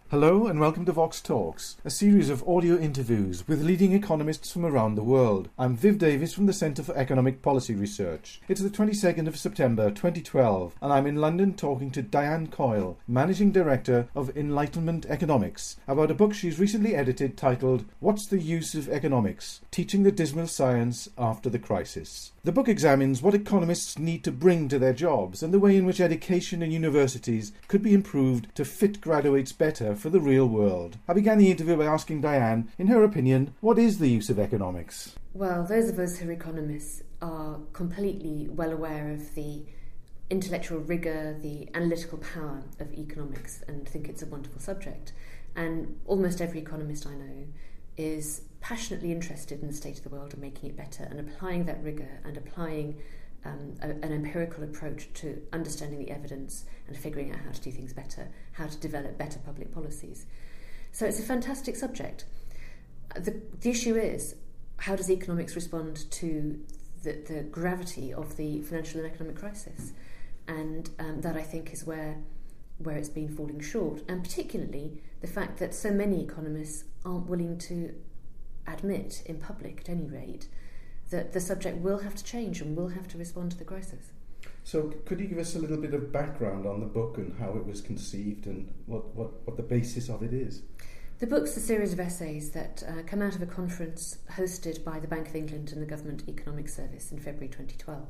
Hello and welcome to Vox Talks, a series of audio interviews with leading economists from around the world. I'm Viv Davis from the Centre for Economic Policy Research. It's the 22nd of September 2012 and I'm in London talking to Diane Coyle, Managing Director of Enlightenment Economics, about a book she's recently edited titled What's the Use of Economics? Teaching the Dismal Science After the Crisis. The book examines what economists need to bring to their jobs and the way in which education and universities could be improved to fit graduates better for the real world. I began the interview by asking Diane, in her opinion, what is the use of economics? Well, those of us who are economists are completely well aware of the intellectual rigour, the analytical power of economics, and think it's a wonderful subject. And almost every economist I know is passionately interested in the state of the world and making it better and applying that rigour and applying an empirical approach to understanding the evidence and figuring out how to do things better, how to develop better public policies. So it's a fantastic subject. The issue is, how does economics respond to the gravity of the financial and economic crisis? And that, I think, is where it's been falling short, and particularly the fact that so many economists aren't willing to admit, in public at any rate, that the subject will have to change and will have to respond to the crisis. So could you give us a little bit of background on the book and how it was conceived and what the basis of it is? The book's a series of essays that come out of a conference hosted by the Bank of England and the Government Economic Service in February 2012.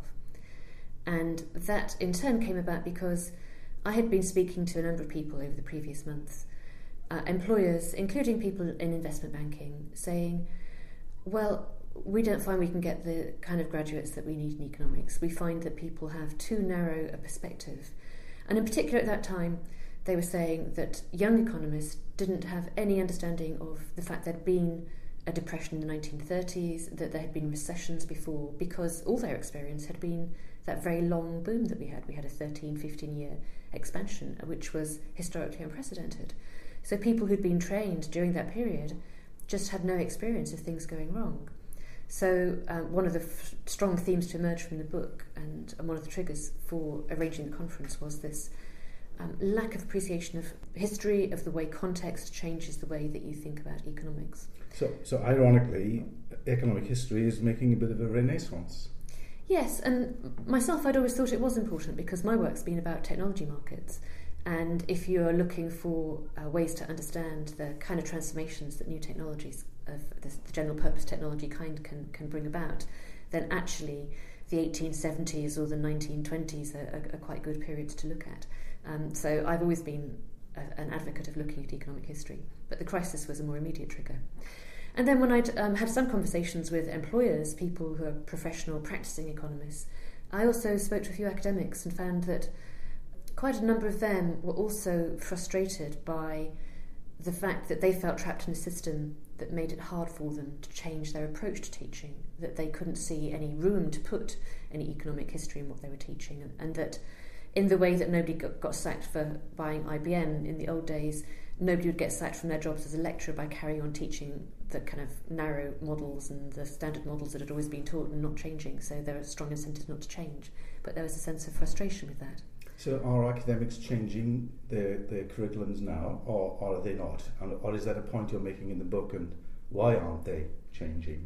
And that in turn came about because I had been speaking to a number of people over the previous months, employers, including people in investment banking, saying, well, we don't find we can get the kind of graduates that we need in economics. We find that people have too narrow a perspective. And in particular at that time, they were saying that young economists didn't have any understanding of the fact there'd been a depression in the 1930s, that there had been recessions before, because all their experience had been that very long boom that we had. We had a 13, 15-year expansion, which was historically unprecedented. So people who'd been trained during that period just had no experience of things going wrong. So one of the strong themes to emerge from the book, and one of the triggers for arranging the conference, was this lack of appreciation of history, of the way context changes the way that you think about economics. So ironically, economic history is making a bit of a renaissance. Yes, and myself, I'd always thought it was important because my work's been about technology markets. And if you are looking for ways to understand the kind of transformations that new technologies of the general purpose technology kind can bring about, then actually the 1870s or the 1920s are quite good periods to look at. So I've always been an advocate of looking at economic history, but the crisis was a more immediate trigger. And then when I'd had some conversations with employers, people who are professional practicing economists, I also spoke to a few academics and found that quite a number of them were also frustrated by the fact that they felt trapped in a system that made it hard for them to change their approach to teaching, that they couldn't see any room to put any economic history in what they were teaching, and that in the way that nobody got sacked for buying IBM in the old days, nobody would get sacked from their jobs as a lecturer by carrying on teaching the kind of narrow models and the standard models that had always been taught and not changing. So there are strong incentives not to change. But there was a sense of frustration with that. So are academics changing their curriculums now, or are they not? Or is that a point you're making in the book, and why aren't they changing?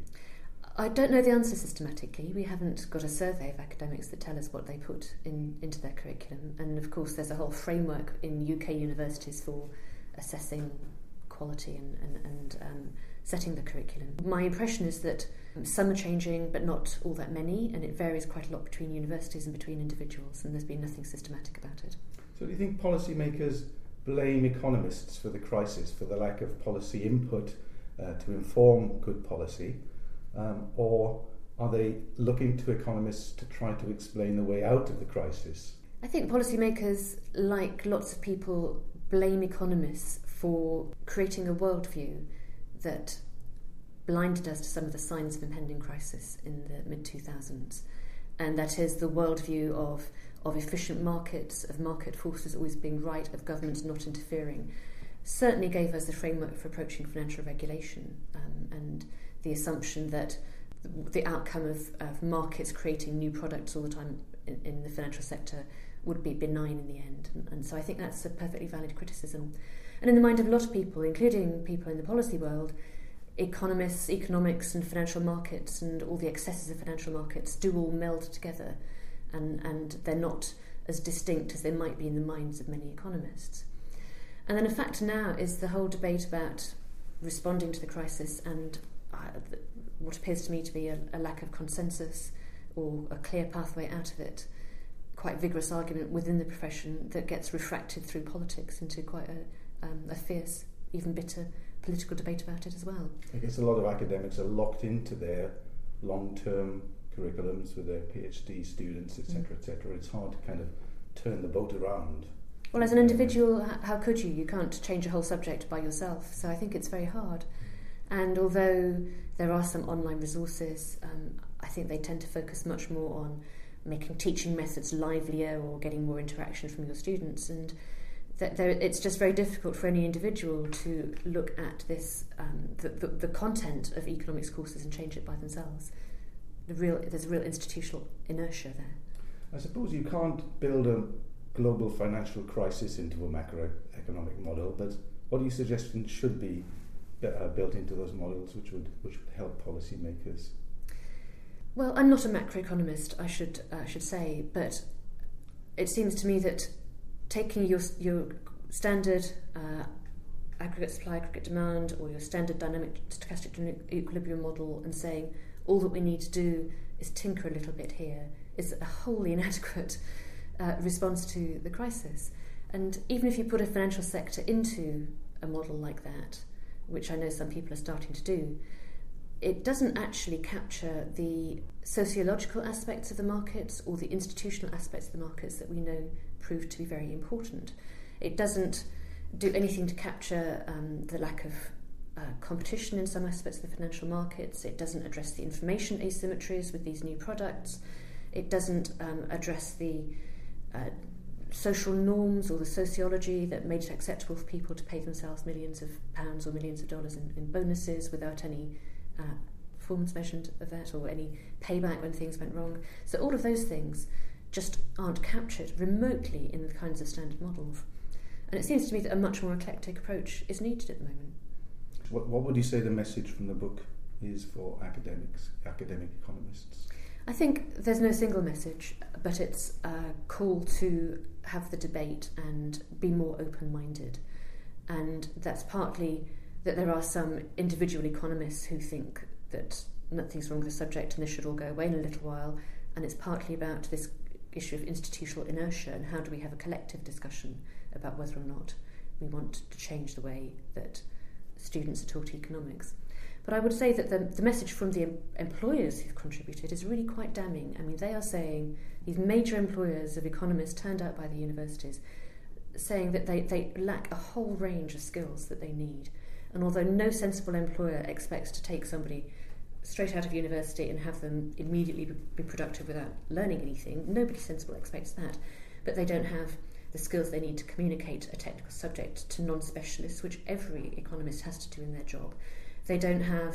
I don't know the answer systematically. We haven't got a survey of academics that tell us what they put into their curriculum. And of course there's a whole framework in UK universities for assessing quality and setting the curriculum. My impression is that some are changing, but not all that many, and it varies quite a lot between universities and between individuals, and there's been nothing systematic about it. So do you think policymakers blame economists for the crisis, for the lack of policy input to inform good policy, or are they looking to economists to try to explain the way out of the crisis? I think policymakers, like lots of people, blame economists for creating a worldview that blinded us to some of the signs of impending crisis in the mid-2000s. And that is the worldview of efficient markets, of market forces always being right, of governments not interfering, certainly gave us the framework for approaching financial regulation, and the assumption that the outcome of markets creating new products all the time in the financial sector would be benign in the end. And so I think that's a perfectly valid criticism. And in the mind of a lot of people, including people in the policy world, economists, economics and financial markets and all the excesses of financial markets do all meld together, and they're not as distinct as they might be in the minds of many economists. And then a factor now is the whole debate about responding to the crisis and what appears to me to be a lack of consensus or a clear pathway out of it. Quite vigorous argument within the profession that gets refracted through politics into quite a fierce, even bitter political debate about it as well. I guess a lot of academics are locked into their long-term curriculums with their PhD students, etc., etc. It's hard to kind of turn the boat around. Well, as an individual, how could you? You can't change a whole subject by yourself, so I think it's very hard. And although there are some online resources, I think they tend to focus much more on making teaching methods livelier or getting more interaction from your students, and it's just very difficult for any individual to look at this, the content of economics courses and change it by themselves. There's a real institutional inertia there. I suppose you can't build a global financial crisis into a macroeconomic model, but what are you suggesting should be built into those models which would help policymakers? Well, I'm not a macroeconomist, I should say, but it seems to me that taking your standard aggregate supply, aggregate demand, or your standard dynamic stochastic equilibrium model and saying all that we need to do is tinker a little bit here is a wholly inadequate response to the crisis. And even if you put a financial sector into a model like that, which I know some people are starting to do, it doesn't actually capture the sociological aspects of the markets or the institutional aspects of the markets that we know prove to be very important. It doesn't do anything to capture the lack of competition in some aspects of the financial markets. It doesn't address the information asymmetries with these new products. It doesn't address the social norms or the sociology that made it acceptable for people to pay themselves millions of pounds or millions of dollars in bonuses without any performance measurement of that or any payback when things went wrong. So all of those things just aren't captured remotely in the kinds of standard models. And it seems to me that a much more eclectic approach is needed at the moment. What would you say the message from the book is for academic economists? I think there's no single message, but it's a call to have the debate and be more open-minded. And that's partly that there are some individual economists who think that nothing's wrong with the subject and this should all go away in a little while, and it's partly about this issue of institutional inertia and how do we have a collective discussion about whether or not we want to change the way that students are taught economics. But I would say that the message from the employers who've contributed is really quite damning. I mean, they are saying, these major employers of economists turned out by the universities, saying that they lack a whole range of skills that they need. And although no sensible employer expects to take somebody straight out of university and have them immediately be productive without learning anything, nobody sensible expects that. But they don't have the skills they need to communicate a technical subject to non-specialists, which every economist has to do in their job. They don't have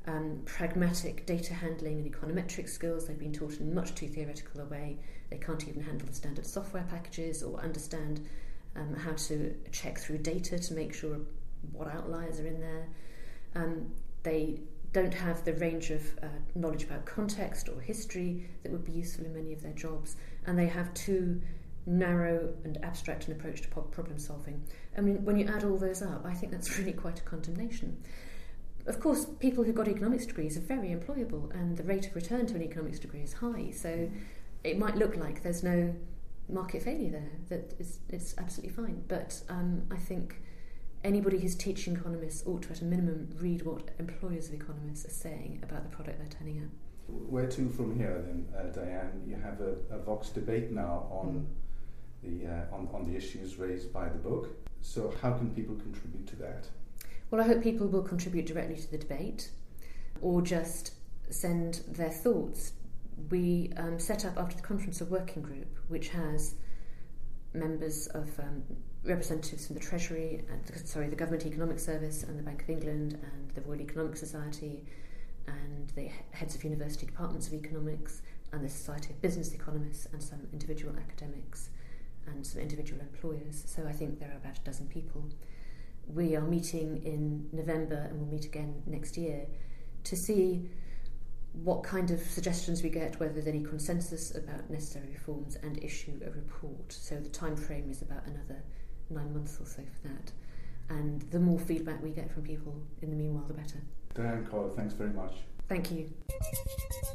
pragmatic data handling and econometric skills. They've been taught in much too theoretical a way. They can't even handle the standard software packages or understand how to check through data to make sure what outliers are in there. They don't have the range of knowledge about context or history that would be useful in many of their jobs. And they have too narrow and abstract an approach to problem solving. I mean, when you add all those up, I think that's really quite a condemnation. Of course, people who've got economics degrees are very employable, and the rate of return to an economics degree is high, so it might look like there's no market failure there, that it's absolutely fine. But I think anybody who's teaching economists ought to, at a minimum, read what employers of economists are saying about the product they're turning out. Where to from here then, Diane? You have a Vox debate now on the issues raised by the book. So how can people contribute to that? Well, I hope people will contribute directly to the debate or just send their thoughts. We set up after the conference a working group which has members of representatives from the Treasury, the Government Economic Service and the Bank of England and the Royal Economic Society and the heads of university departments of economics and the Society of Business Economists and some individual academics and some individual employers. So I think there are about a dozen people. we are meeting in November and we'll meet again next year to see what kind of suggestions we get, whether there's any consensus about necessary reforms, and issue a report. So the time frame is about another 9 months or so for that. And the more feedback we get from people in the meanwhile, the better. Diane Coyle, thanks very much. Thank you.